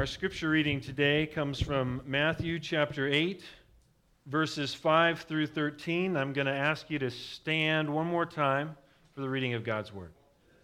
Our scripture reading today comes from Matthew chapter 8, verses 5 through 13. I'm going to ask you to stand one more time for the reading of God's Word.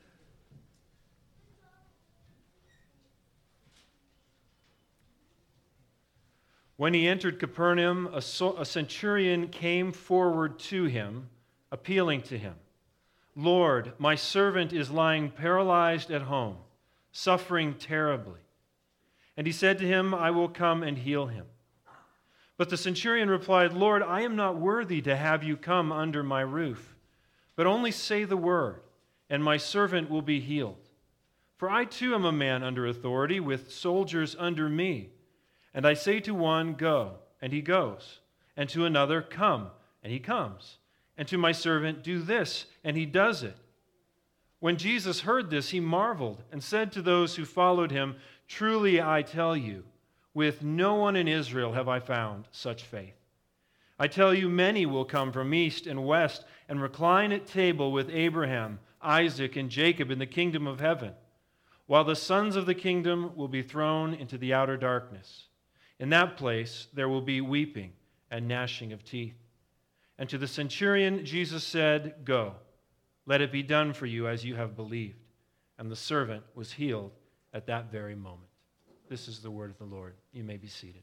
When he entered Capernaum, a centurion came forward to him, appealing to him, "Lord, my servant is lying paralyzed at home, suffering terribly." And he said to him, "I will come and heal him." But the centurion replied, "Lord, I am not worthy to have you come under my roof, but only say the word, and my servant will be healed. For I too am a man under authority, with soldiers under me. And I say to one, 'Go,' and he goes, and to another, 'Come,' and he comes, and to my servant, 'Do this,' and he does it." When Jesus heard this, he marveled and said to those who followed him, "Truly I tell you, with no one in Israel have I found such faith. I tell you, many will come from east and west and recline at table with Abraham, Isaac, and Jacob in the kingdom of heaven, while the sons of the kingdom will be thrown into the outer darkness. In that place there will be weeping and gnashing of teeth." And to the centurion Jesus said, "Go, let it be done for you as you have believed." And the servant was healed at that very moment. This is the word of the Lord. You may be seated.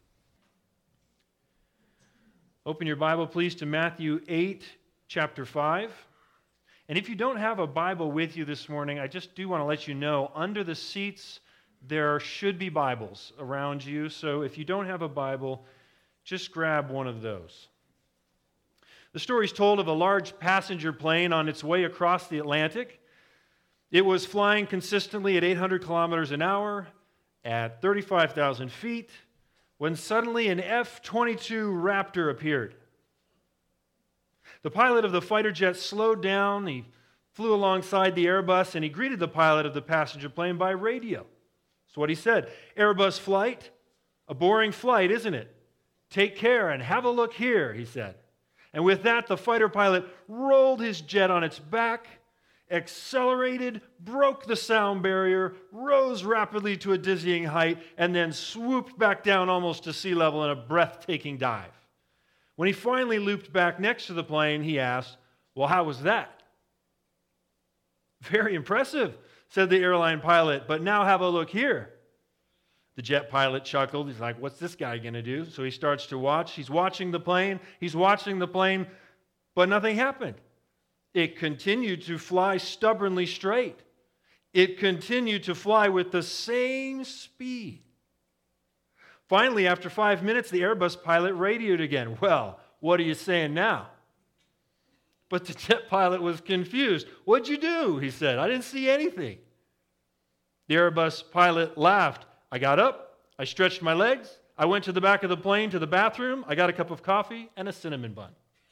Open your Bible, please, to Matthew 8, chapter 5. And if you don't have a Bible with you this morning, I just do want to let you know, under the seats there should be Bibles around you. So if you don't have a Bible, just grab one of those. The story is told of a large passenger plane on its way across the Atlantic. It was flying consistently at 800 kilometers an hour at 35,000 feet when suddenly an F-22 Raptor appeared. The pilot of the fighter jet slowed down. He flew alongside the Airbus, and he greeted the pilot of the passenger plane by radio. That's what he said. "Airbus flight, a boring flight, isn't it? Take care and have a look here," he said. And with that, the fighter pilot rolled his jet on its back, accelerated, broke the sound barrier, rose rapidly to a dizzying height, and then swooped back down almost to sea level in a breathtaking dive. When he finally looped back next to the plane, he asked, "Well, how was that?" "Very impressive," said the airline pilot, "but now have a look here." The jet pilot chuckled. He's like, "What's this guy going to do?" So he starts to watch. He's watching the plane, but nothing happened. It continued to fly stubbornly straight. It continued to fly with the same speed. Finally, after 5 minutes, the Airbus pilot radioed again. "Well, what are you saying now?" But the jet pilot was confused. "What'd you do?" he said. "I didn't see anything." The Airbus pilot laughed. "I got up, I stretched my legs, I went to the back of the plane to the bathroom, I got a cup of coffee and a cinnamon bun."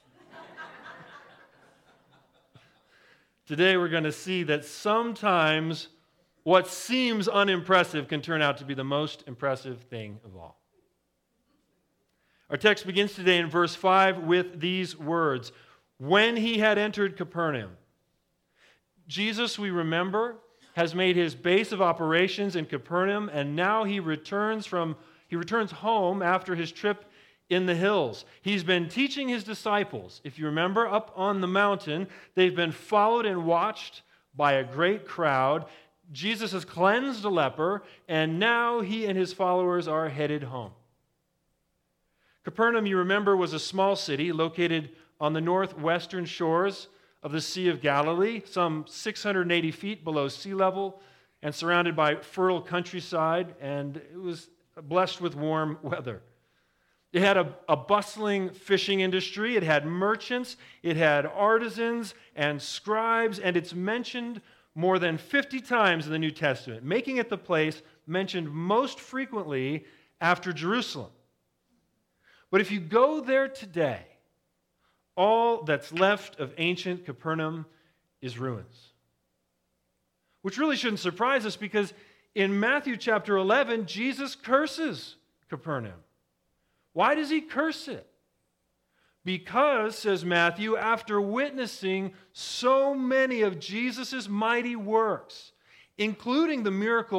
Today we're going to see that sometimes what seems unimpressive can turn out to be the most impressive thing of all. Our text begins today in verse 5 with these words, "When he had entered Capernaum." Jesus, we remember, has made his base of operations in Capernaum, and now he returns home after his trip in the hills. He's been teaching his disciples. If you remember, up on the mountain, they've been followed and watched by a great crowd. Jesus has cleansed a leper, and now he and his followers are headed home. Capernaum, you remember, was a small city located on the northwestern shores of the Sea of Galilee, some 680 feet below sea level, and surrounded by fertile countryside, and it was blessed with warm weather. It had a bustling fishing industry, it had merchants, it had artisans and scribes, and it's mentioned more than 50 times in the New Testament, making it the place mentioned most frequently after Jerusalem. But if you go there today, all that's left of ancient Capernaum is ruins. Which really shouldn't surprise us, because in Matthew chapter 11, Jesus curses Capernaum. Why does he curse it? Because, says Matthew, after witnessing so many of Jesus' mighty works, including the miracle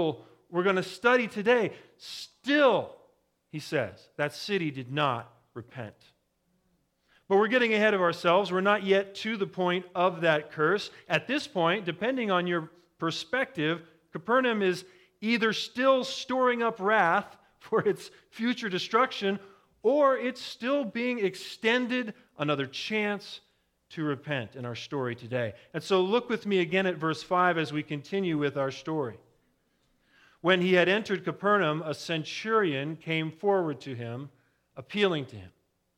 we're going to study today, still, he says, that city did not repent. But we're getting ahead of ourselves. We're not yet to the point of that curse. At this point, depending on your perspective, Capernaum is either still storing up wrath for its future destruction, or it's still being extended another chance to repent in our story today. And so look with me again at verse 5 as we continue with our story. When he had entered Capernaum, a centurion came forward to him, appealing to him.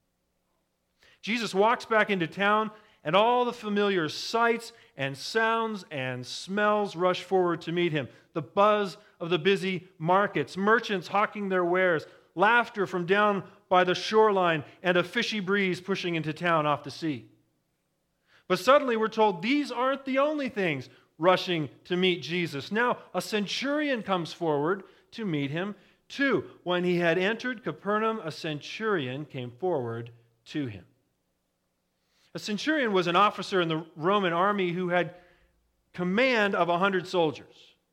Jesus walks back into town, and all the familiar sights and sounds and smells rush forward to meet him. The buzz of the busy markets, merchants hawking their wares, laughter from down by the shoreline, and a fishy breeze pushing into town off the sea. But suddenly we're told these aren't the only things rushing to meet Jesus. Now a centurion comes forward to meet him too. When he had entered Capernaum, a centurion came forward to him. A centurion was an officer in the Roman army who had command of 100 soldiers.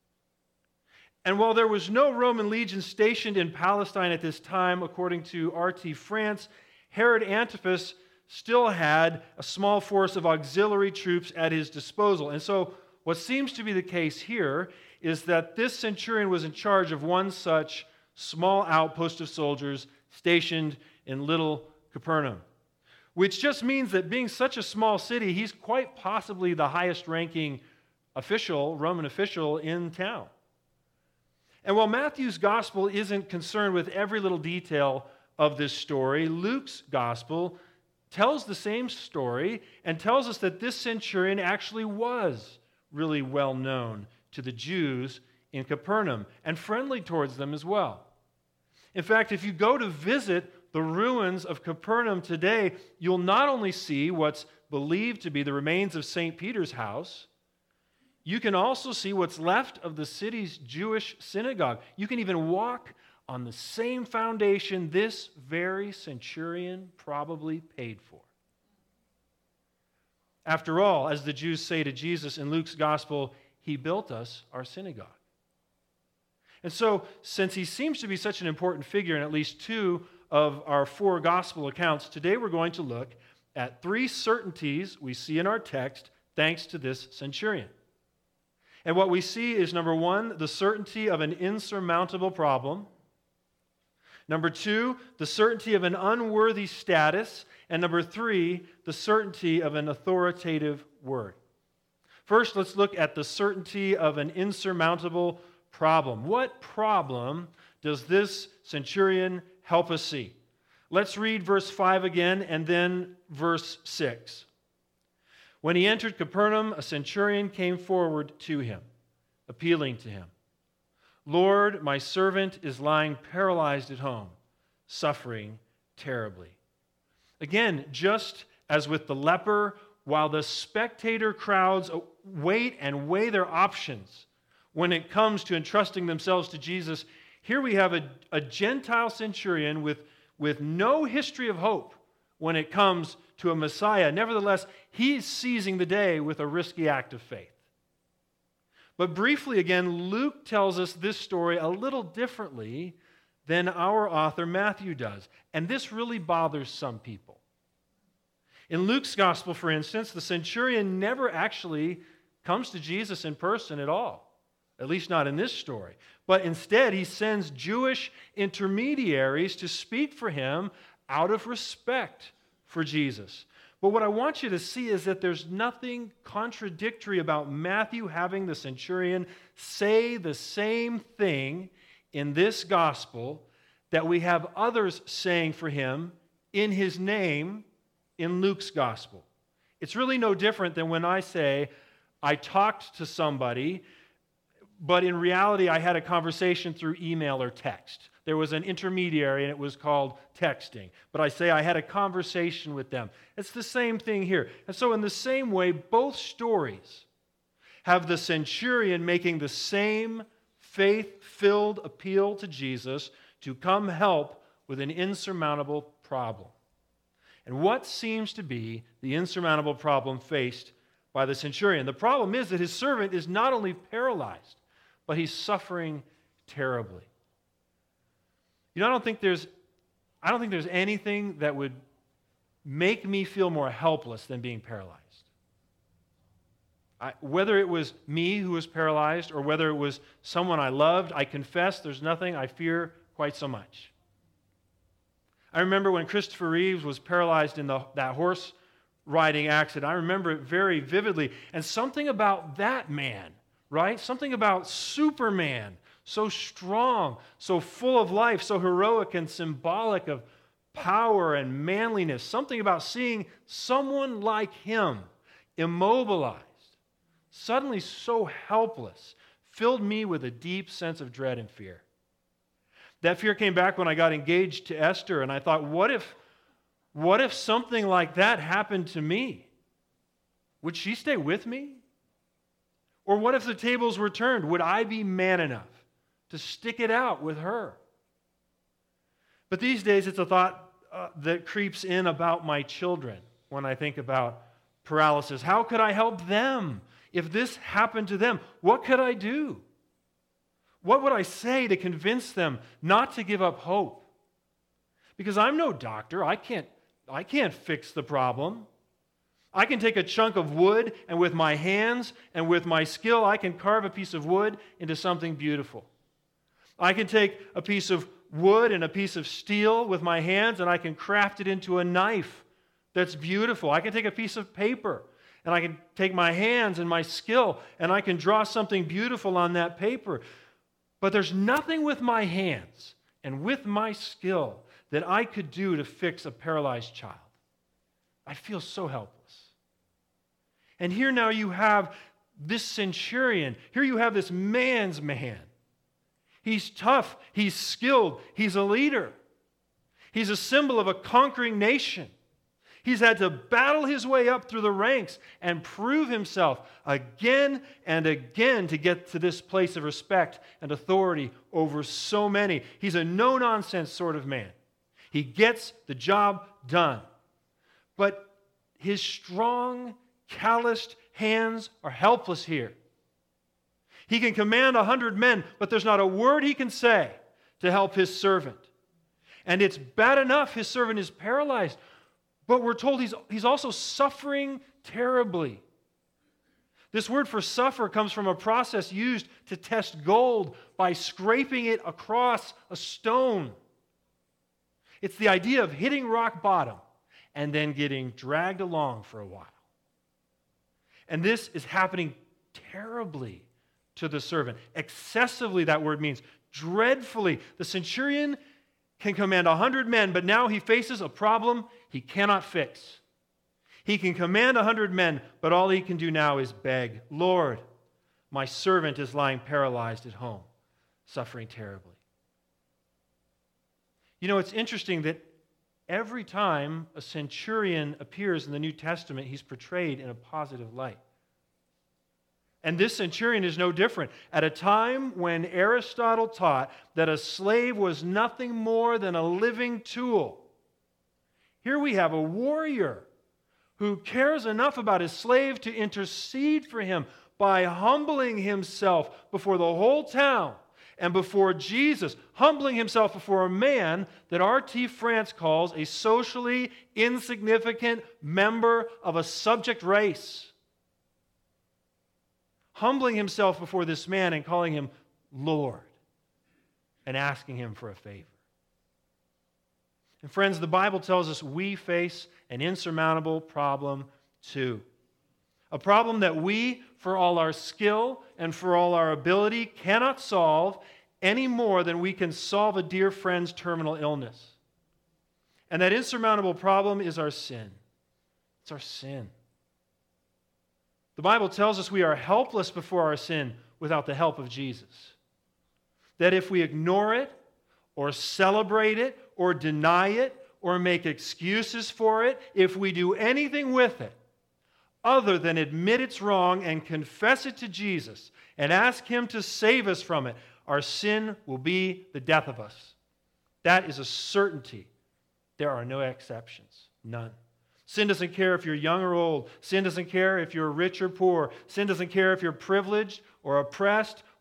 And while there was no Roman legion stationed in Palestine at this time, according to R.T. France, Herod Antipas still had a small force of auxiliary troops at his disposal. And so what seems to be the case here is that this centurion was in charge of one such small outpost of soldiers stationed in Little Capernaum, which just means that being such a small city, he's quite possibly the highest-ranking official, Roman official in town. And while Matthew's gospel isn't concerned with every little detail of this story, Luke's gospel tells the same story and tells us that this centurion actually was really well known to the Jews in Capernaum and friendly towards them as well. In fact, if you go to visit the ruins of Capernaum today, you'll not only see what's believed to be the remains of St. Peter's house, you can also see what's left of the city's Jewish synagogue. You can even walk on the same foundation this very centurion probably paid for. After all, as the Jews say to Jesus in Luke's gospel, he built us our synagogue. And so, since he seems to be such an important figure in at least two of our four gospel accounts, today we're going to look at three certainties we see in our text thanks to this centurion. And what we see is, number one, the certainty of an insurmountable problem. Number two, the certainty of an unworthy status. And number three, the certainty of an authoritative word. First, let's look at the certainty of an insurmountable problem. What problem does this centurion help us see? Let's read verse 5 again and then verse 6. When he entered Capernaum, a centurion came forward to him, appealing to him. Lord, my servant is lying paralyzed at home, suffering terribly. Again, just as with the leper, while the spectator crowds wait and weigh their options when it comes to entrusting themselves to Jesus, here we have a Gentile centurion with no history of hope when it comes to a Messiah. Nevertheless, he's seizing the day with a risky act of faith. But briefly again, Luke tells us this story a little differently than our author Matthew does. And this really bothers some people. In Luke's gospel, for instance, the centurion never actually comes to Jesus in person at all, at least not in this story. But instead, he sends Jewish intermediaries to speak for him out of respect for Jesus. But what I want you to see is that there's nothing contradictory about Matthew having the centurion say the same thing in this gospel that we have others saying for him in his name in Luke's gospel. It's really no different than when I say, I talked to somebody, but in reality I had a conversation through email or text. There was an intermediary and it was called texting. But I say I had a conversation with them. It's the same thing here. And so in the same way, both stories have the centurion making the same faith-filled appeal to Jesus to come help with an insurmountable problem. And what seems to be the insurmountable problem faced by the centurion? The problem is that his servant is not only paralyzed, but he's suffering terribly. You know, I don't think there's anything that would make me feel more helpless than being paralyzed. Whether it was me who was paralyzed or whether it was someone I loved, I confess there's nothing I fear quite so much. I remember when Christopher Reeves was paralyzed in that horse riding accident. I remember it very vividly. And something about that man, right? Something about Superman, so strong, so full of life, so heroic and symbolic of power and manliness. Something about seeing someone like him immobilized, suddenly so helpless, filled me with a deep sense of dread and fear. That fear came back when I got engaged to Esther, and I thought, what if something like that happened to me? Would she stay with me? Or what if the tables were turned? Would I be man enough to stick it out with her? But these days, it's a thought that creeps in about my children when I think about paralysis. How could I help them if this happened to them? What could I do? What would I say to convince them not to give up hope? Because I'm no doctor. I can't fix the problem. I can take a chunk of wood, and with my hands and with my skill, I can carve a piece of wood into something beautiful. I can take a piece of wood and a piece of steel with my hands, and I can craft it into a knife that's beautiful. I can take a piece of paper, and I can take my hands and my skill, and I can draw something beautiful on that paper. But there's nothing with my hands and with my skill that I could do to fix a paralyzed child. I feel so helpless. And here now you have this centurion. Here you have this man's man. He's tough. He's skilled. He's a leader. He's a symbol of a conquering nation. He's had to battle his way up through the ranks and prove himself again and again to get to this place of respect and authority over so many. He's a no-nonsense sort of man. He gets the job done. But his strong, calloused hands are helpless here. He can command 100 men, but there's not a word he can say to help his servant. And it's bad enough his servant is paralyzed, but we're told he's also suffering terribly. This word for suffer comes from a process used to test gold by scraping it across a stone. It's the idea of hitting rock bottom and then getting dragged along for a while. And this is happening terribly to the servant. Excessively, that word means dreadfully. The centurion can command 100 men, but now he faces a problem he cannot fix. He can command 100 men, but all he can do now is beg, Lord, my servant is lying paralyzed at home, suffering terribly. You know, it's interesting that every time a centurion appears in the New Testament, he's portrayed in a positive light. And this centurion is no different. At a time when Aristotle taught that a slave was nothing more than a living tool, here we have a warrior who cares enough about his slave to intercede for him by humbling himself before the whole town and before Jesus, humbling himself before a man that R.T. France calls a socially insignificant member of a subject race. Humbling himself before this man and calling him Lord and asking him for a favor. And friends, the Bible tells us we face an insurmountable problem too. A problem that we, for all our skill and for all our ability, cannot solve any more than we can solve a dear friend's terminal illness. And that insurmountable problem is our sin. It's our sin. The Bible tells us we are helpless before our sin without the help of Jesus. That if we ignore it, or celebrate it, or deny it, or make excuses for it, if we do anything with it other than admit it's wrong and confess it to Jesus and ask Him to save us from it, our sin will be the death of us. That is a certainty. There are no exceptions. None. Sin doesn't care if you're young or old. Sin doesn't care if you're rich or poor. Sin doesn't care if you're privileged or oppressed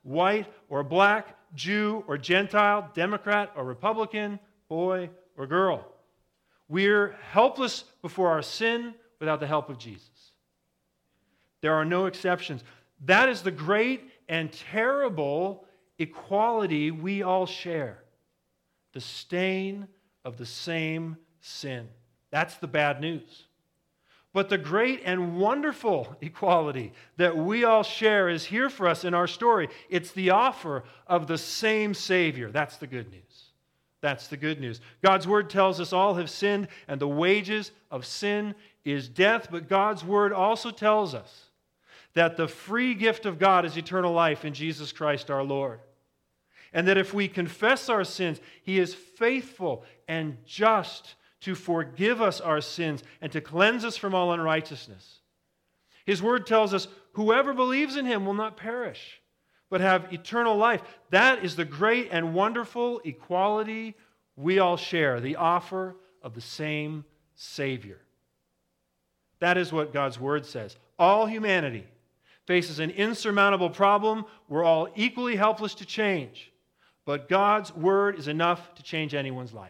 white or black, Jew or Gentile, Democrat or Republican, boy or girl. We're helpless before our sin without the help of Jesus. There are no exceptions. That is the great and terrible equality we all share. The stain of the same sin. That's the bad news. But the great and wonderful equality that we all share is here for us in our story. It's the offer of the same Savior. That's the good news. That's the good news. God's Word tells us all have sinned, and the wages of sin is death. But God's Word also tells us that the free gift of God is eternal life in Jesus Christ our Lord. And that if we confess our sins, He is faithful and just to forgive us our sins and to cleanse us from all unrighteousness. His Word tells us whoever believes in Him will not perish, but have eternal life. That is the great and wonderful equality we all share, the offer of the same Savior. That is what God's Word says. All humanity faces an insurmountable problem we're all equally helpless to change, but God's Word is enough to change anyone's life.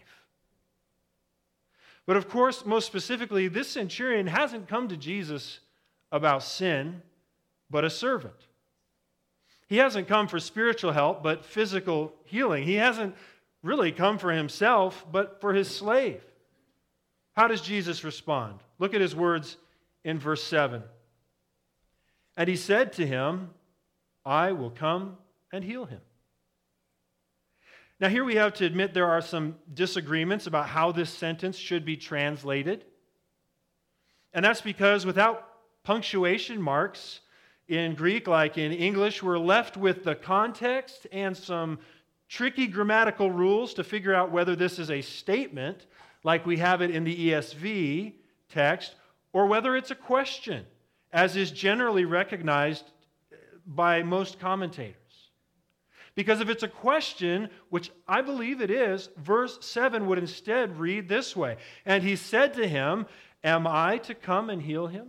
But of course, most specifically, this centurion hasn't come to Jesus about sin, but a servant. He hasn't come for spiritual help, but physical healing. He hasn't really come for himself, but for his slave. How does Jesus respond? Look at his words in verse 7. And he said to him, I will come and heal him. Now here we have to admit there are some disagreements about how this sentence should be translated. And that's because without punctuation marks in Greek, like in English, we're left with the context and some tricky grammatical rules to figure out whether this is a statement, like we have it in the ESV text, or whether it's a question, as is generally recognized by most commentators. Because if it's a question, which I believe it is, verse 7 would instead read this way. And he said to him, am I to come and heal him?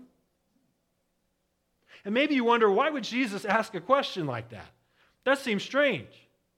And maybe you wonder, why would Jesus ask a question like that? That seems strange.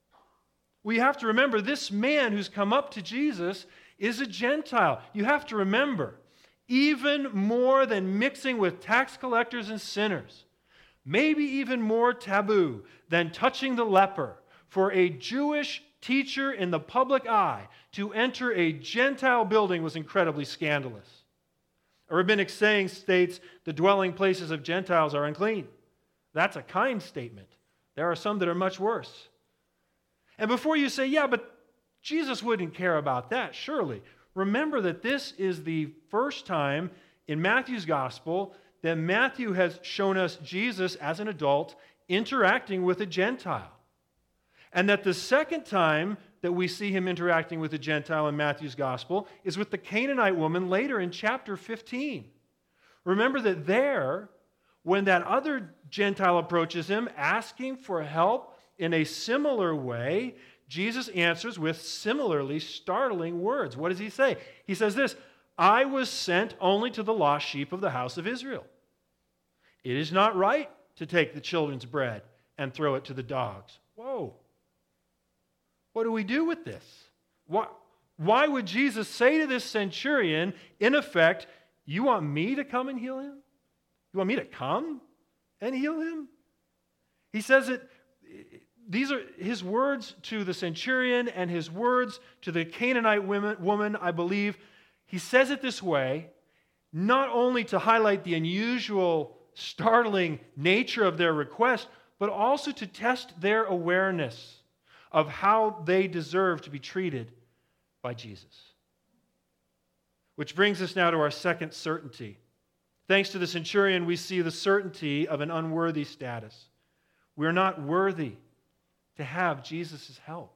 We have to remember, this man who's come up to Jesus is a Gentile. You have to remember, even more than mixing with tax collectors and sinners, maybe even more taboo than touching the leper, for a Jewish teacher in the public eye to enter a Gentile building was incredibly scandalous. A rabbinic saying states, the dwelling places of Gentiles are unclean. That's a kind statement. There are some that are much worse. And before you say, yeah, but Jesus wouldn't care about that, surely, remember that this is the first time in Matthew's gospel that Matthew has shown us Jesus as an adult interacting with a Gentile. And that the second time that we see him interacting with a Gentile in Matthew's gospel is with the Canaanite woman later in chapter 15. Remember that there, when that other Gentile approaches him asking for help in a similar way, Jesus answers with similarly startling words. What does he say? He says this, I was sent only to the lost sheep of the house of Israel. It is not right to take the children's bread and throw it to the dogs. Whoa. What do we do with this? Why would Jesus say to this centurion, in effect, you want me to come and heal him? You want me to come and heal him? He says that these are his words to the centurion and his words to the Canaanite woman, I believe. He says it this way, not only to highlight the unusual, startling nature of their request, but also to test their awareness of how they deserve to be treated by Jesus. Which brings us now to our second certainty. Thanks to the centurion, we see the certainty of an unworthy status. We're not worthy to have Jesus' help.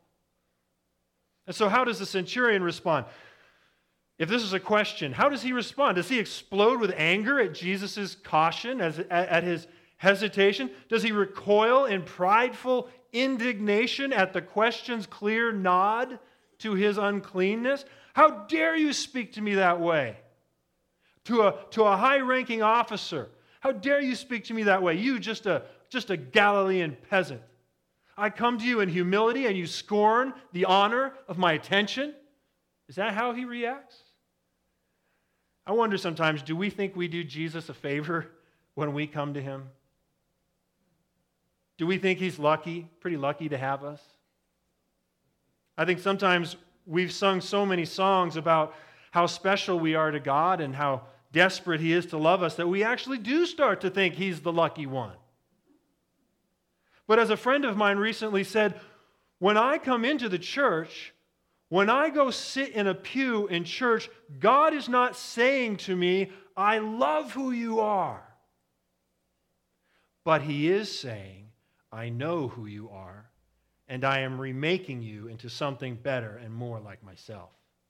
And so how does the centurion respond? If this is a question, how does he respond? Does he explode with anger at Jesus' caution, at his hesitation? Does he recoil in prideful indignation at the question's clear nod to his uncleanness? How dare you speak to me that way? To a high-ranking officer. How dare you speak to me that way? You, just a Galilean peasant. I come to you in humility and you scorn the honor of my attention? Is that how he reacts? I wonder sometimes, do we think we do Jesus a favor when we come to him? Do we think he's lucky, pretty lucky to have us? I think sometimes we've sung so many songs about how special we are to God and how desperate he is to love us that we actually do start to think he's the lucky one. But as a friend of mine recently said, when I come into the church, when I go sit in a pew in church, God is not saying to me, I love who you are. But he is saying, I know who you are, and I am remaking you into something better and more like myself.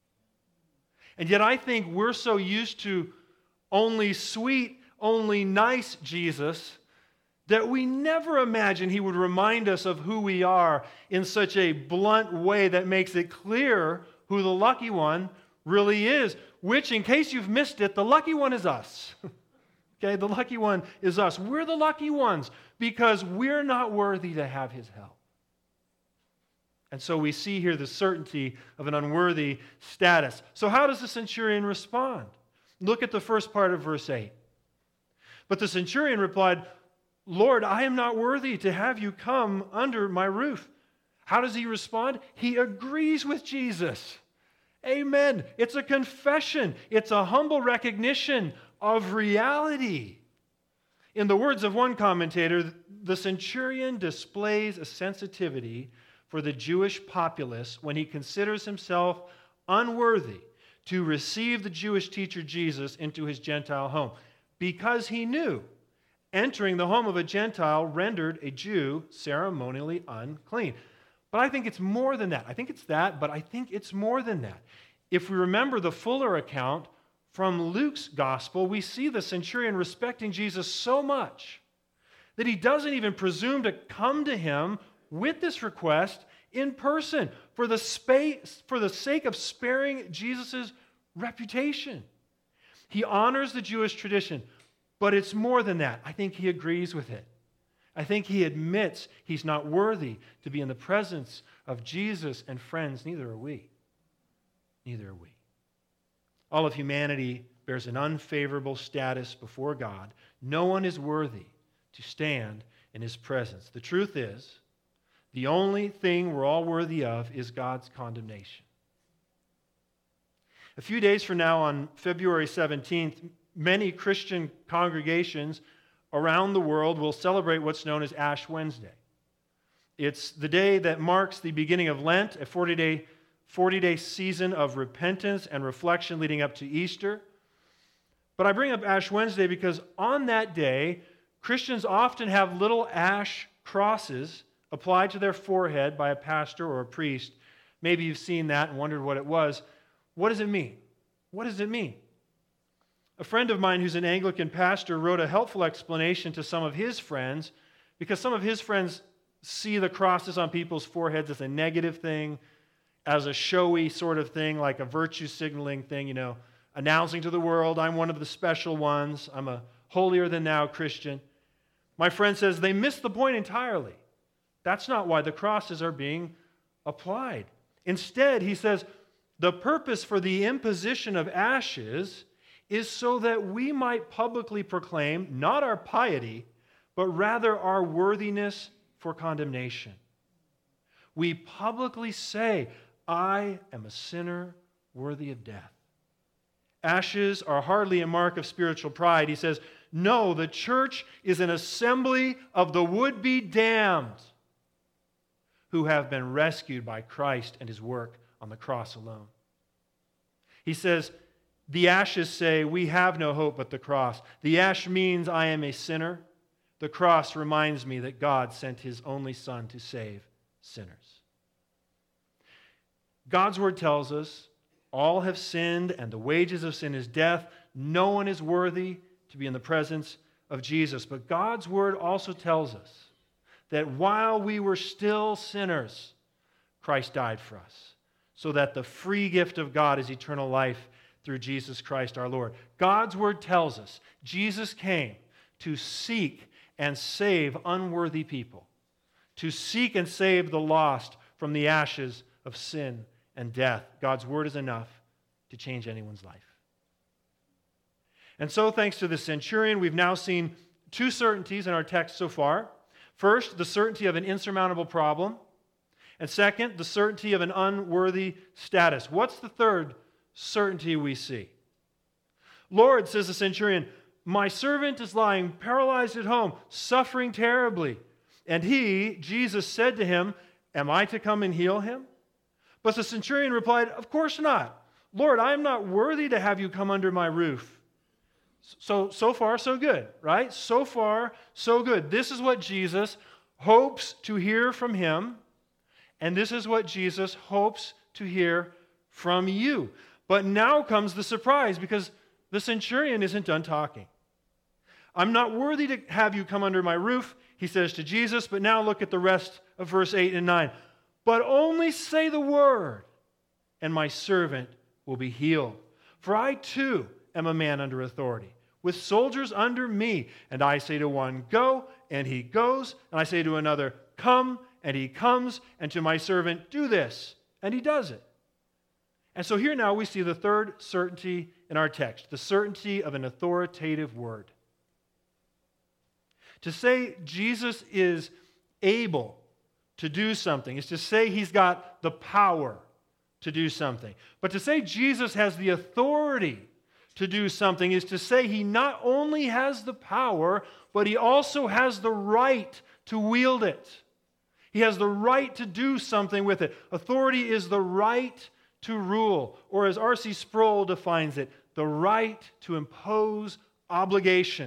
And yet I think we're so used to only sweet, only nice Jesus that we never imagine he would remind us of who we are in such a blunt way that makes it clear who the lucky one really is, which, in case you've missed it, the lucky one is us. Okay, the lucky one is us. We're the lucky ones because we're not worthy to have his help. And so we see here the certainty of an unworthy status. So how does the centurion respond? Look at the first part of verse 8. But the centurion replied, Lord, I am not worthy to have you come under my roof. How does he respond? He agrees with Jesus. Amen. It's a confession. It's a humble recognition of reality. In the words of one commentator, the centurion displays a sensitivity for the Jewish populace when he considers himself unworthy to receive the Jewish teacher Jesus into his Gentile home, because he knew entering the home of a Gentile rendered a Jew ceremonially unclean. But I think it's more than that. I think it's that, but I think it's more than that. If we remember the fuller account from Luke's gospel, we see the centurion respecting Jesus so much that he doesn't even presume to come to him with this request in person for the sake of sparing Jesus' reputation. He honors the Jewish tradition, but it's more than that. I think he agrees with it. I think he admits he's not worthy to be in the presence of Jesus, and friends, neither are we. Neither are we. All of humanity bears an unfavorable status before God. No one is worthy to stand in his presence. The truth is, the only thing we're all worthy of is God's condemnation. A few days from now, on February 17th, many Christian congregations around the world will celebrate what's known as Ash Wednesday. It's the day that marks the beginning of Lent, a 40-day season of repentance and reflection leading up to Easter. But I bring up Ash Wednesday because on that day, Christians often have little ash crosses applied to their forehead by a pastor or a priest. Maybe you've seen that and wondered what it was. What does it mean? What does it mean? A friend of mine who's an Anglican pastor wrote a helpful explanation to some of his friends because some of his friends see the crosses on people's foreheads as a negative thing, as a showy sort of thing, like a virtue signaling thing, announcing to the world, I'm one of the special ones. I'm a holier-than-thou Christian. My friend says they miss the point entirely. That's not why the crosses are being applied. Instead, he says, the purpose for the imposition of ashes is so that we might publicly proclaim not our piety, but rather our worthiness for condemnation. We publicly say, I am a sinner worthy of death. Ashes are hardly a mark of spiritual pride. He says, no, the church is an assembly of the would-be damned who have been rescued by Christ and his work on the cross alone. He says, the ashes say, we have no hope but the cross. The ash means I am a sinner. The cross reminds me that God sent his only Son to save sinners. God's word tells us all have sinned and the wages of sin is death. No one is worthy to be in the presence of Jesus. But God's word also tells us that while we were still sinners, Christ died for us, so that the free gift of God is eternal life through Jesus Christ our Lord. God's word tells us Jesus came to seek and save unworthy people, to seek and save the lost from the ashes of sin and death. God's word is enough to change anyone's life. And so, thanks to the centurion, we've now seen two certainties in our text so far. First, the certainty of an insurmountable problem. And second, the certainty of an unworthy status. What's the third certainty we see? Lord, says the centurion, my servant is lying paralyzed at home, suffering terribly. And he, Jesus, said to him, am I to come and heal him? But the centurion replied, of course not. Lord, I am not worthy to have you come under my roof. So far, so good, right? So far, so good. This is what Jesus hopes to hear from him, and this is what Jesus hopes to hear from you. But now comes the surprise, because the centurion isn't done talking. I'm not worthy to have you come under my roof, he says to Jesus, but now look at the rest of verse 8 and 9. But only say the word, and my servant will be healed. For I too am a man under authority, with soldiers under me. And I say to one, go, and he goes. And I say to another, come, and he comes. And to my servant, do this, and he does it. And so here now we see the third certainty in our text, the certainty of an authoritative word. To say Jesus is able to do something is to say he's got the power to do something. But to say Jesus has the authority to do something is to say he not only has the power, but he also has the right to wield it. He has the right to do something with it. Authority is the right to rule, or as R.C. Sproul defines it, the right to impose obligation.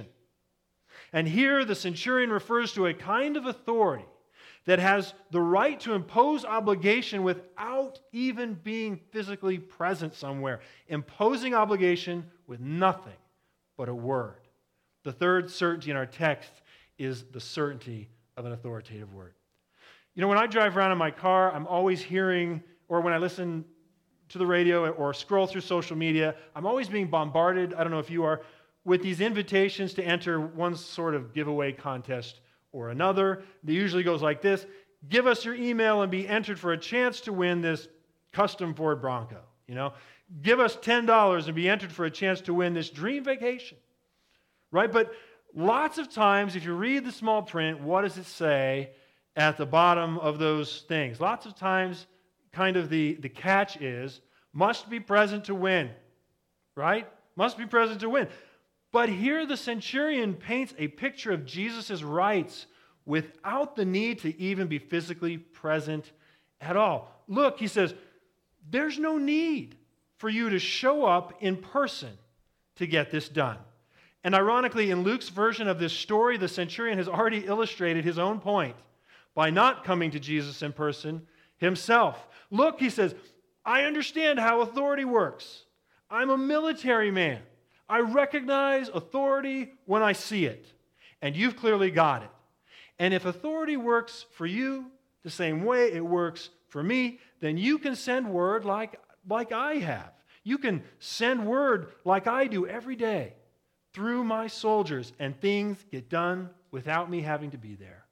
And here the centurion refers to a kind of authority that has the right to impose obligation without even being physically present somewhere, imposing obligation with nothing but a word. The third certainty in our text is the certainty of an authoritative word. You know, when I drive around in my car, I'm always hearing, or when I listen to the radio or scroll through social media, I'm always being bombarded, I don't know if you are, with these invitations to enter one sort of giveaway contest or another. It usually goes like this: give us your email and be entered for a chance to win this custom Ford Bronco. You know, give us $10 and be entered for a chance to win this dream vacation. Right? But lots of times, if you read the small print, what does it say at the bottom of those things? Lots of times, kind of the catch is, must be present to win. Right? Must be present to win. But here the centurion paints a picture of Jesus' rights without the need to even be physically present at all. Look, he says, there's no need for you to show up in person to get this done. And ironically, in Luke's version of this story, the centurion has already illustrated his own point by not coming to Jesus in person himself. Look, he says, I understand how authority works. I'm a military man. I recognize authority when I see it, and you've clearly got it. And if authority works for you the same way it works for me, then you can send word like I have. You can send word like I do every day through my soldiers, and things get done without me having to be there.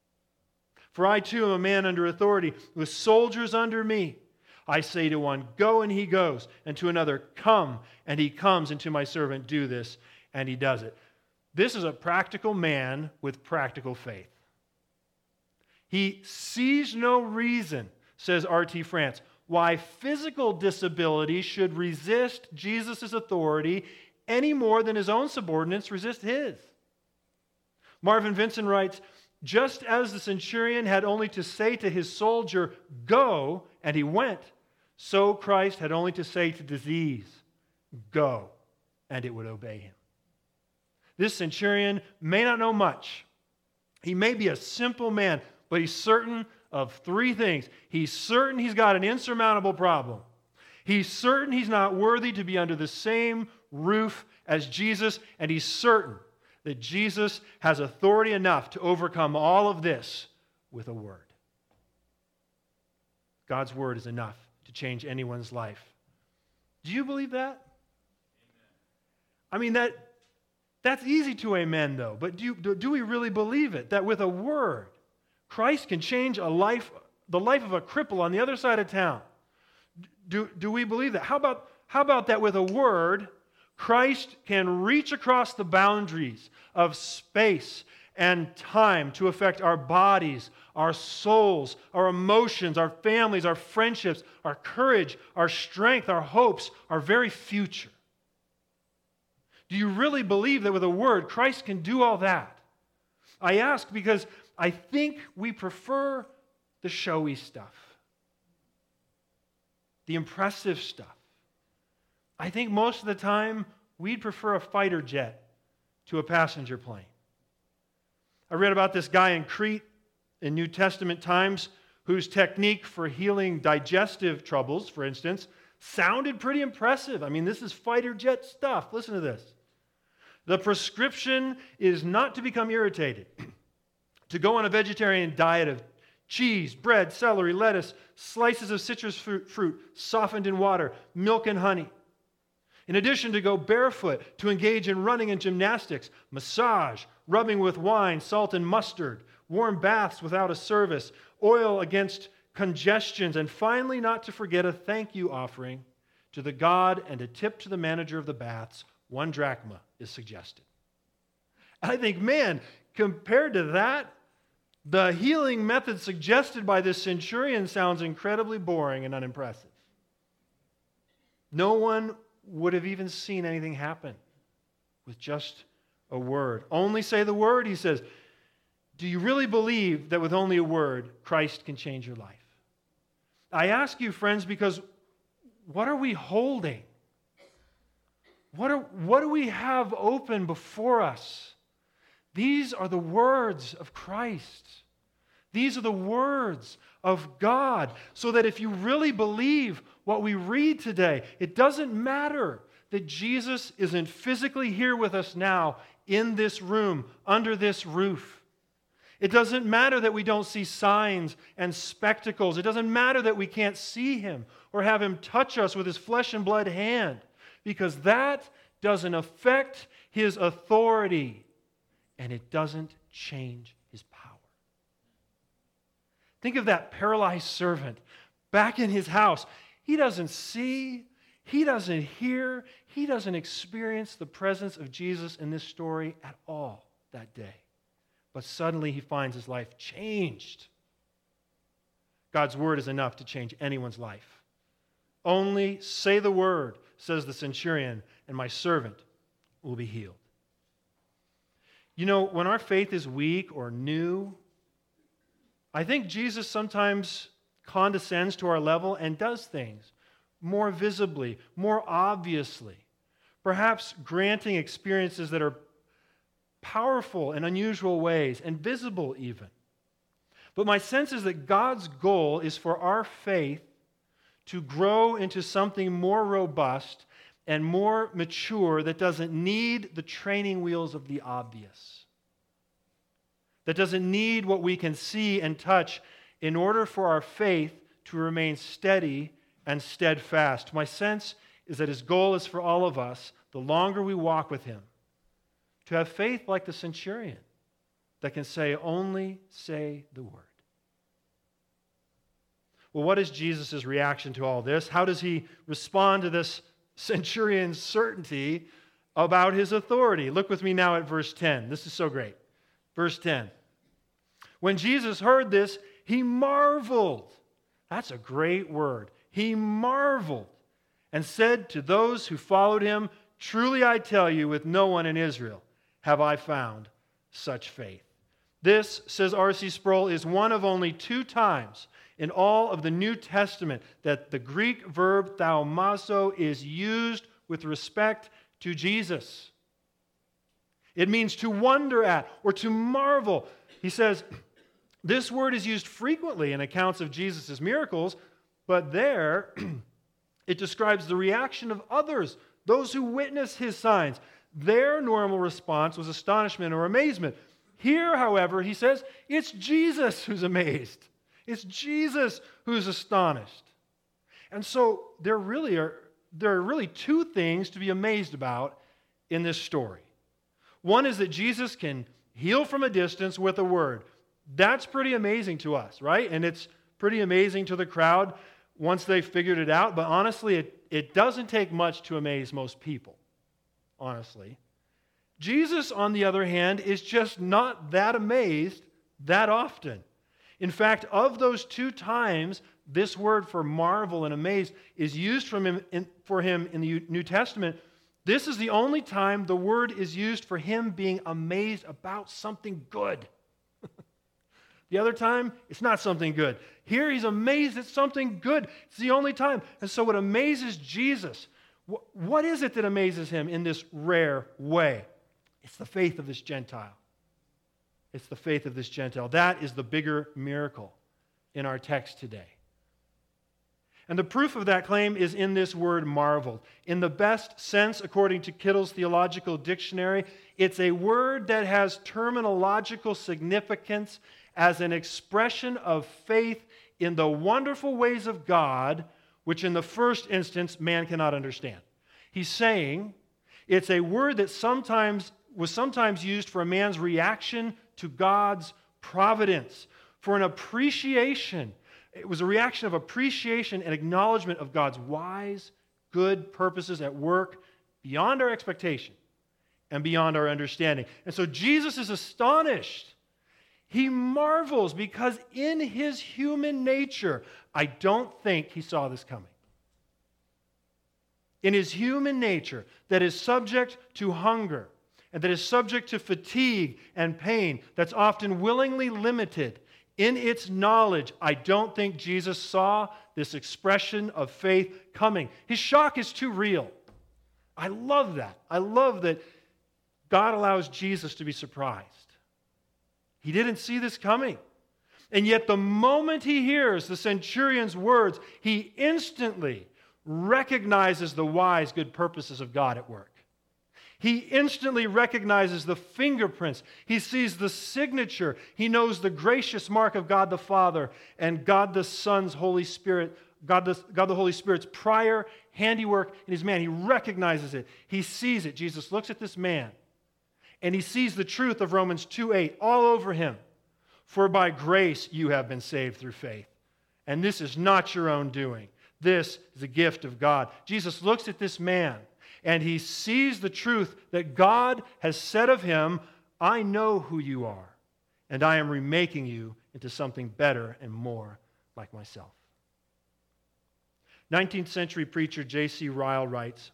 For I too am a man under authority, with soldiers under me. I say to one, go, and he goes, and to another, come, and he comes, and to my servant, do this, and he does it. This is a practical man with practical faith. He sees no reason, says R.T. France, why physical disability should resist Jesus' authority any more than his own subordinates resist his. Marvin Vincent writes, just as the centurion had only to say to his soldier, go, and he went, so Christ had only to say to disease, go, and it would obey him. This centurion may not know much. He may be a simple man, but he's certain of three things. He's certain he's got an insurmountable problem. He's certain he's not worthy to be under the same roof as Jesus, and he's certain that Jesus has authority enough to overcome all of this with a word. God's word is enough to change anyone's life. Do you believe that? Amen. I mean, that's easy to amen, though. But do we really believe it? That with a word, Christ can change the life of a cripple on the other side of town. Do we believe that? How about that with a word, Christ can reach across the boundaries of space and time to affect our bodies, our souls, our emotions, our families, our friendships, our courage, our strength, our hopes, our very future? Do you really believe that with a word, Christ can do all that? I ask because I think we prefer the showy stuff, the impressive stuff. I think most of the time we'd prefer a fighter jet to a passenger plane. I read about this guy in Crete in New Testament times whose technique for healing digestive troubles, for instance, sounded pretty impressive. I mean, this is fighter jet stuff. Listen to this. The prescription is not to become irritated, to go on a vegetarian diet of cheese, bread, celery, lettuce, slices of citrus fruit softened in water, milk and honey. In addition, to go barefoot, to engage in running and gymnastics, massage, rubbing with wine, salt and mustard, warm baths without a service, oil against congestions, and finally not to forget a thank you offering to the god and a tip to the manager of the baths. 1 drachma is suggested. I think, man, compared to that, the healing method suggested by this centurion sounds incredibly boring and unimpressive. No one would have even seen anything happen with just a word. Only say the word, he says. Do you really believe that with only a word, Christ can change your life? I ask you, friends, because what are we holding? What do we have open before us? These are the words of Christ. These are the words of God. So that if you really believe what we read today, it doesn't matter that Jesus isn't physically here with us now in this room, under this roof. It doesn't matter that we don't see signs and spectacles. It doesn't matter that we can't see Him or have Him touch us with His flesh and blood hand, because that doesn't affect His authority and it doesn't change His power. Think of that paralyzed servant back in his house. He doesn't see, he doesn't hear, he doesn't experience the presence of Jesus in this story at all that day. But suddenly he finds his life changed. God's word is enough to change anyone's life. Only say the word, says the centurion, and my servant will be healed. You know, when our faith is weak or new, I think Jesus sometimes condescends to our level and does things more visibly, more obviously, perhaps granting experiences that are powerful in unusual ways and visible even. But my sense is that God's goal is for our faith to grow into something more robust and more mature that doesn't need the training wheels of the obvious, that doesn't need what we can see and touch in order for our faith to remain steady and steadfast. My sense is that His goal is for all of us, the longer we walk with Him, to have faith like the centurion that can only say the word. Well, what is Jesus' reaction to all this? How does He respond to this centurion's certainty about His authority? Look with me now at verse 10. This is so great. Verse 10. When Jesus heard this, He marveled. That's a great word. He marveled and said to those who followed Him, truly I tell you, with no one in Israel have I found such faith. This, says R.C. Sproul, is one of only 2 times in all of the New Testament that the Greek verb thaumazo is used with respect to Jesus. It means to wonder at or to marvel. He says, this word is used frequently in accounts of Jesus' miracles, but there it describes the reaction of others, those who witnessed His signs. Their normal response was astonishment or amazement. Here, however, he says, it's Jesus who's amazed. It's Jesus who's astonished. And so there are really 2 things to be amazed about in this story. One is that Jesus can heal from a distance with a word. That's pretty amazing to us, right? And it's pretty amazing to the crowd once they figured it out. But honestly, it doesn't take much to amaze most people, honestly. Jesus, on the other hand, is just not that amazed that often. In fact, of those 2 times this word for marvel and amazed is used for him in the New Testament, this is the only time the word is used for him being amazed about something good. The other time, it's not something good. Here, he's amazed at something good. It's the only time. And so what amazes Jesus, what is it that amazes him in this rare way? It's the faith of this Gentile. It's the faith of this Gentile. That is the bigger miracle in our text today. And the proof of that claim is in this word marveled. In the best sense, according to Kittle's Theological Dictionary, it's a word that has terminological significance as an expression of faith in the wonderful ways of God, which in the first instance man cannot understand. He's saying it's a word that was sometimes used for a man's reaction to God's providence, for an appreciation. It was a reaction of appreciation and acknowledgement of God's wise, good purposes at work beyond our expectation and beyond our understanding. And so Jesus is astonished. He marvels because in his human nature, I don't think he saw this coming. In his human nature that is subject to hunger and that is subject to fatigue and pain, that's often willingly limited in its knowledge, I don't think Jesus saw this expression of faith coming. His shock is too real. I love that. I love that God allows Jesus to be surprised. He didn't see this coming. And yet the moment he hears the centurion's words, he instantly recognizes the wise, good purposes of God at work. He instantly recognizes the fingerprints. He sees the signature. He knows the gracious mark of God the Father and God the Son's Holy Spirit, God the Holy Spirit's prior handiwork in his man. He recognizes it. He sees it. Jesus looks at this man and he sees the truth of Romans 2:8 all over him. For by grace you have been saved through faith. And this is not your own doing. This is a gift of God. Jesus looks at this man and he sees the truth that God has said of him, I know who you are, and I am remaking you into something better and more like myself. 19th century preacher J.C. Ryle writes,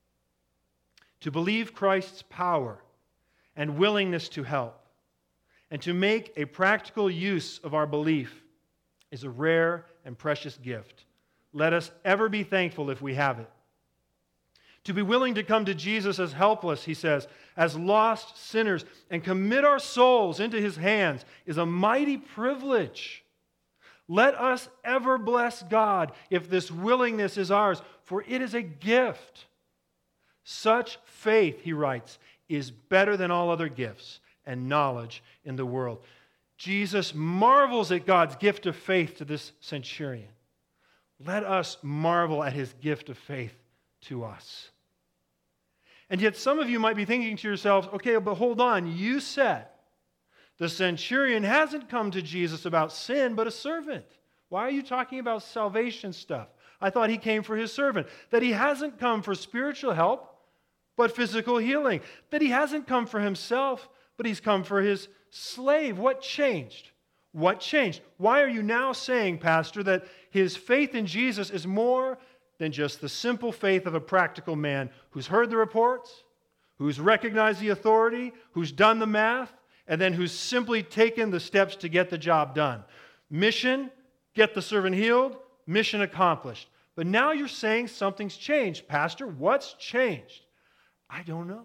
to believe Christ's power and willingness to help, and to make a practical use of our belief is a rare and precious gift. Let us ever be thankful if we have it. To be willing to come to Jesus as helpless, he says, as lost sinners, and commit our souls into his hands is a mighty privilege. Let us ever bless God if this willingness is ours, for it is a gift. Such faith, he writes, is better than all other gifts and knowledge in the world. Jesus marvels at God's gift of faith to this centurion. Let us marvel at his gift of faith to us. And yet some of you might be thinking to yourselves, okay, but hold on, you said the centurion hasn't come to Jesus about sin, but a servant. Why are you talking about salvation stuff? I thought he came for his servant. That he hasn't come for spiritual help, but physical healing. That he hasn't come for himself, but he's come for his slave. What changed? What changed? Why are you now saying, Pastor, that his faith in Jesus is more than just the simple faith of a practical man who's heard the reports, who's recognized the authority, who's done the math, and then who's simply taken the steps to get the job done? Mission, get the servant healed, mission accomplished. But now you're saying something's changed. Pastor, what's changed? I don't know.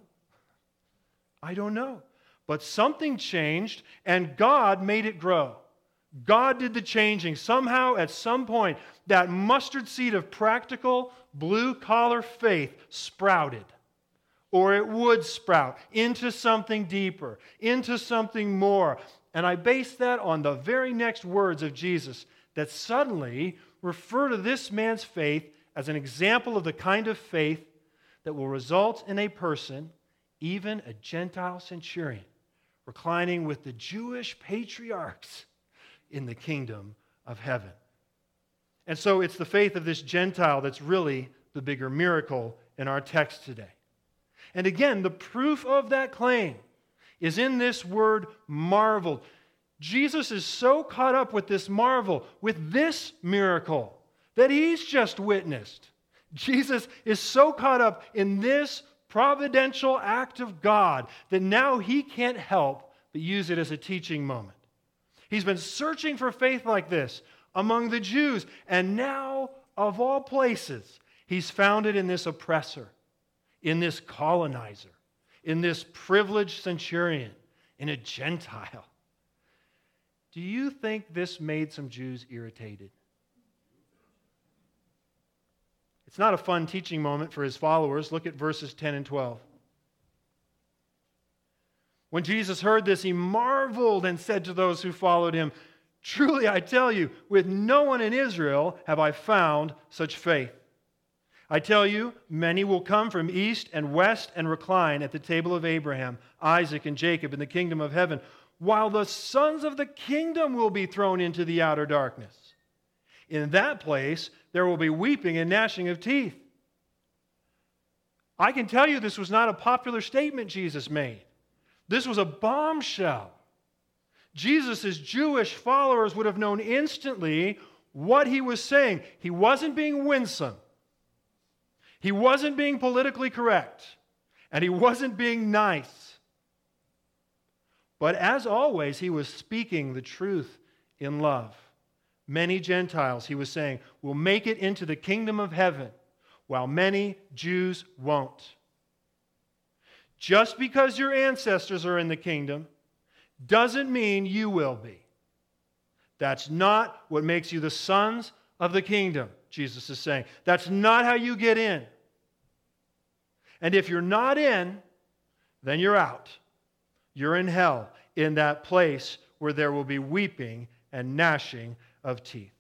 I don't know. But something changed, and God made it grow. God did the changing. Somehow, at some point, that mustard seed of practical, blue-collar faith sprouted. Or it would sprout into something deeper, into something more. And I base that on the very next words of Jesus that suddenly refer to this man's faith as an example of the kind of faith that will result in a person, even a Gentile centurion, reclining with the Jewish patriarchs in the kingdom of heaven. And so it's the faith of this Gentile that's really the bigger miracle in our text today. And again, the proof of that claim is in this word marveled. Jesus is so caught up with this marvel, with this miracle, that he's just witnessed. Jesus is so caught up in this providential act of God that now he can't help but use it as a teaching moment. He's been searching for faith like this among the Jews, and now, of all places, he's found it in this oppressor, in this colonizer, in this privileged centurion, in a Gentile. Do you think this made some Jews irritated? It's not a fun teaching moment for his followers. Look at verses 10 and 12. When Jesus heard this, he marveled and said to those who followed him, "Truly I tell you, with no one in Israel have I found such faith. I tell you, many will come from east and west and recline at the table of Abraham, Isaac, and Jacob in the kingdom of heaven, while the sons of the kingdom will be thrown into the outer darkness. In that place there will be weeping and gnashing of teeth." I can tell you this was not a popular statement Jesus made. This was a bombshell. Jesus' Jewish followers would have known instantly what he was saying. He wasn't being winsome. He wasn't being politically correct. And he wasn't being nice. But as always, he was speaking the truth in love. Many Gentiles, he was saying, will make it into the kingdom of heaven, while many Jews won't. Just because your ancestors are in the kingdom doesn't mean you will be. That's not what makes you the sons of the kingdom, Jesus is saying. That's not how you get in. And if you're not in, then you're out. You're in hell, in that place where there will be weeping and gnashing of teeth.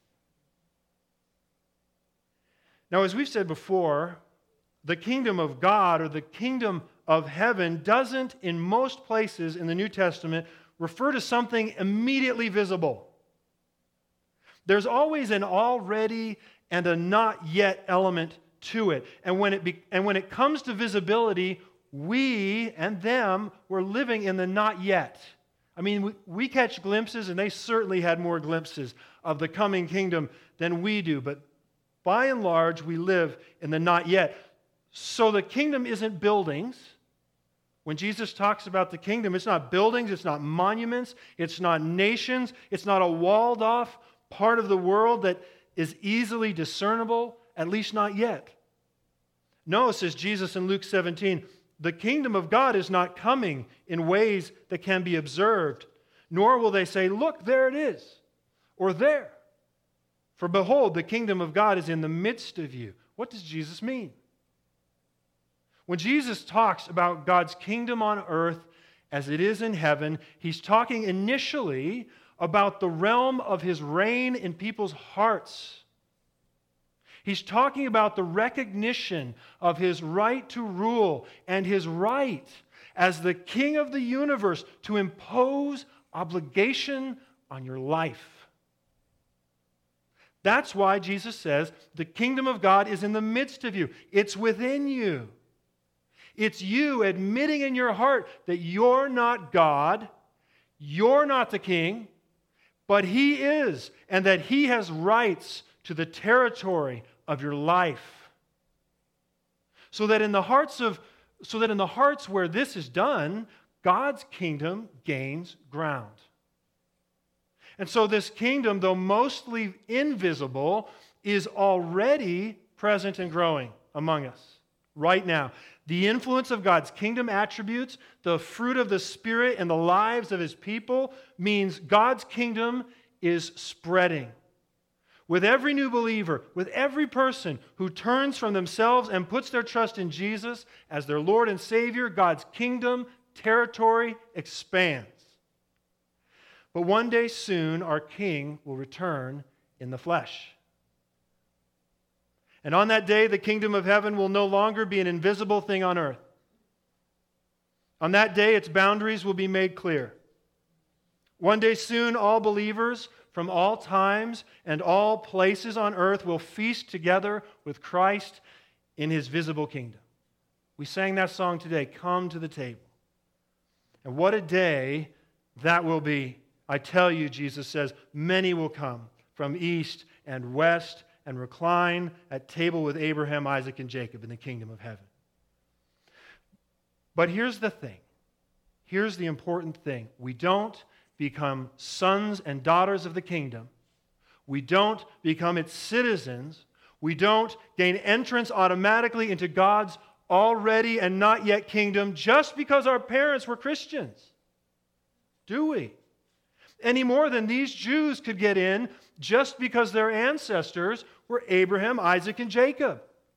Now, as we've said before, the kingdom of God or the kingdom of heaven doesn't, in most places in the New Testament, refer to something immediately visible. There's always an already and a not yet element to it. And when it comes to visibility, we and them were living in the not yet. I mean, we catch glimpses, and they certainly had more glimpses of the coming kingdom than we do. But by and large, we live in the not yet. So the kingdom isn't buildings. When Jesus talks about the kingdom, it's not buildings, it's not monuments, it's not nations, it's not a walled-off part of the world that is easily discernible, at least not yet. No, says Jesus in Luke 17, the kingdom of God is not coming in ways that can be observed, nor will they say, "Look, there it is," or "there." For behold, the kingdom of God is in the midst of you. What does Jesus mean? When Jesus talks about God's kingdom on earth as it is in heaven, he's talking initially about the realm of his reign in people's hearts. He's talking about the recognition of his right to rule and his right as the king of the universe to impose obligation on your life. That's why Jesus says the kingdom of God is in the midst of you. It's within you. It's you admitting in your heart that you're not God, you're not the king, but he is, and that he has rights to the territory of your life. So that in the hearts where this is done, God's kingdom gains ground. And so this kingdom, though mostly invisible, is already present and growing among us right now. The influence of God's kingdom attributes, the fruit of the Spirit in the lives of his people, means God's kingdom is spreading. With every new believer, with every person who turns from themselves and puts their trust in Jesus as their Lord and Savior, God's kingdom territory expands. But one day soon, our King will return in the flesh. And on that day, the kingdom of heaven will no longer be an invisible thing on earth. On that day, its boundaries will be made clear. One day soon, all believers from all times and all places on earth will feast together with Christ in his visible kingdom. We sang that song today, Come to the Table. And what a day that will be. I tell you, Jesus says, many will come from east and west and recline at table with Abraham, Isaac, and Jacob in the kingdom of heaven. But here's the thing. Here's the important thing. We don't become sons and daughters of the kingdom. We don't become its citizens. We don't gain entrance automatically into God's already and not yet kingdom just because our parents were Christians. Do we? Any more than these Jews could get in just because their ancestors were Abraham, Isaac, and Jacob.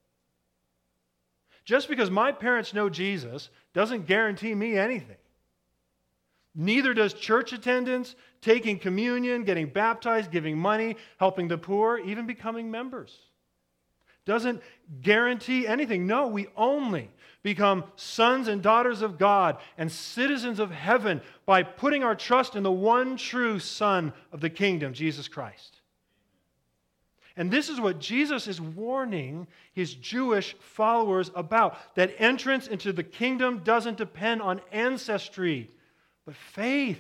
Just because my parents know Jesus doesn't guarantee me anything. Neither does church attendance, taking communion, getting baptized, giving money, helping the poor, even becoming members. Doesn't guarantee anything. No, we only become sons and daughters of God and citizens of heaven by putting our trust in the one true Son of the kingdom, Jesus Christ. And this is what Jesus is warning his Jewish followers about, that entrance into the kingdom doesn't depend on ancestry, but faith.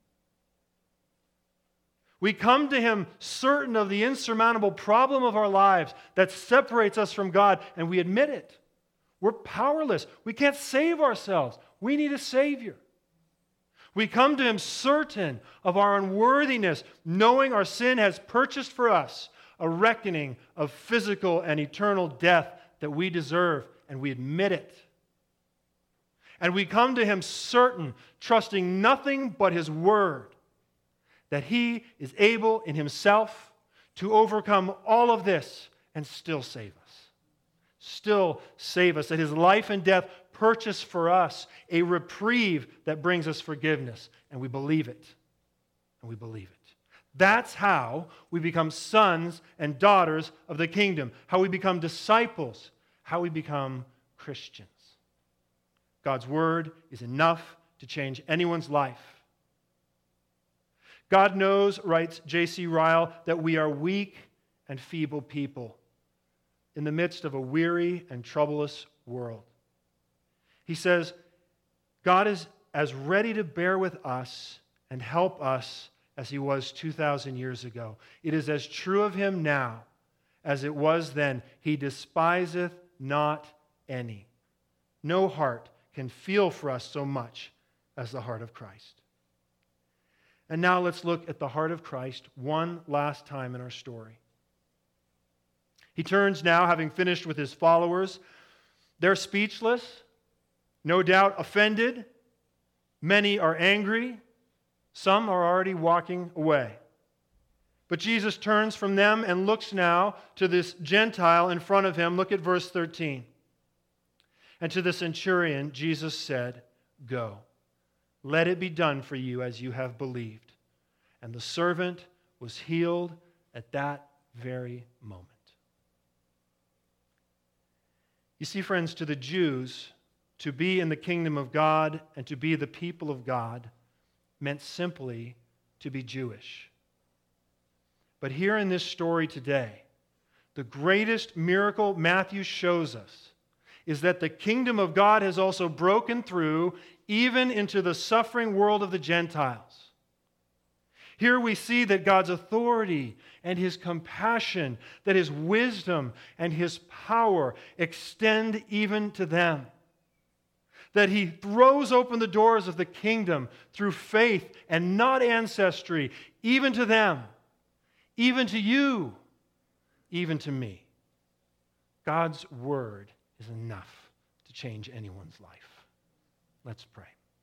We come to him certain of the insurmountable problem of our lives that separates us from God, and we admit it. We're powerless. We can't save ourselves. We need a Savior. We come to him certain of our unworthiness, knowing our sin has purchased for us a reckoning of physical and eternal death that we deserve, and we admit it. And we come to him certain, trusting nothing but his word, that he is able in himself to overcome all of this and still save us. Still save us. That his life and death purchase for us a reprieve that brings us forgiveness. And we believe it. And we believe it. That's how we become sons and daughters of the kingdom. How we become disciples. How we become Christians. God's word is enough to change anyone's life. God knows, writes J.C. Ryle, that we are weak and feeble people in the midst of a weary and troublous world. He says, God is as ready to bear with us and help us as he was 2,000 years ago. It is as true of him now as it was then. He despiseth not any. No heart can feel for us so much as the heart of Christ. And now let's look at the heart of Christ one last time in our story. He turns now, having finished with his followers. They're speechless, no doubt offended. Many are angry. Some are already walking away. But Jesus turns from them and looks now to this Gentile in front of him. Look at verse 13. And to the centurion, Jesus said, "Go, let it be done for you as you have believed." And the servant was healed at that very moment. You see, friends, to the Jews, to be in the kingdom of God and to be the people of God meant simply to be Jewish. But here in this story today, the greatest miracle Matthew shows us is that the kingdom of God has also broken through even into the suffering world of the Gentiles. Here we see that God's authority and his compassion, that his wisdom and his power extend even to them. That he throws open the doors of the kingdom through faith and not ancestry, even to them, even to you, even to me. God's word is enough to change anyone's life. Let's pray.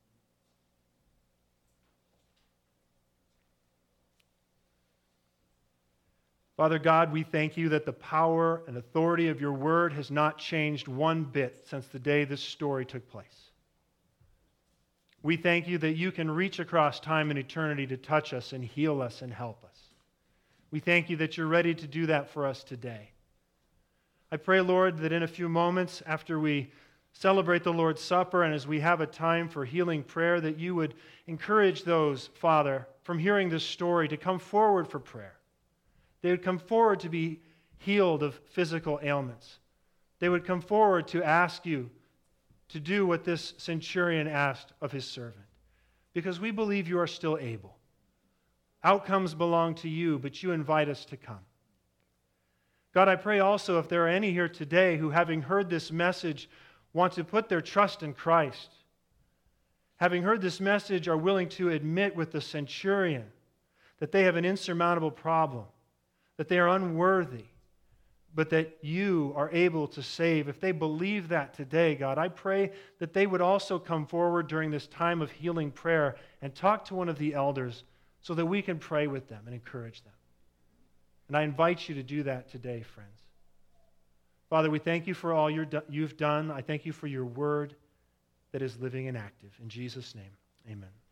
Father God, we thank you that the power and authority of your word has not changed one bit since the day this story took place. We thank you that you can reach across time and eternity to touch us and heal us and help us. We thank you that you're ready to do that for us today. I pray, Lord, that in a few moments after we celebrate the Lord's Supper, and as we have a time for healing prayer, that you would encourage those, Father, from hearing this story to come forward for prayer. They would come forward to be healed of physical ailments. They would come forward to ask you to do what this centurion asked of his servant, because we believe you are still able. Outcomes belong to you, but you invite us to come. God, I pray also if there are any here today who, having heard this message, want to put their trust in Christ, having heard this message, are willing to admit with the centurion that they have an insurmountable problem, that they are unworthy, but that you are able to save. If they believe that today, God, I pray that they would also come forward during this time of healing prayer and talk to one of the elders so that we can pray with them and encourage them. And I invite you to do that today, friends. Father, we thank you for all you've done. I thank you for your word that is living and active. In Jesus' name, amen.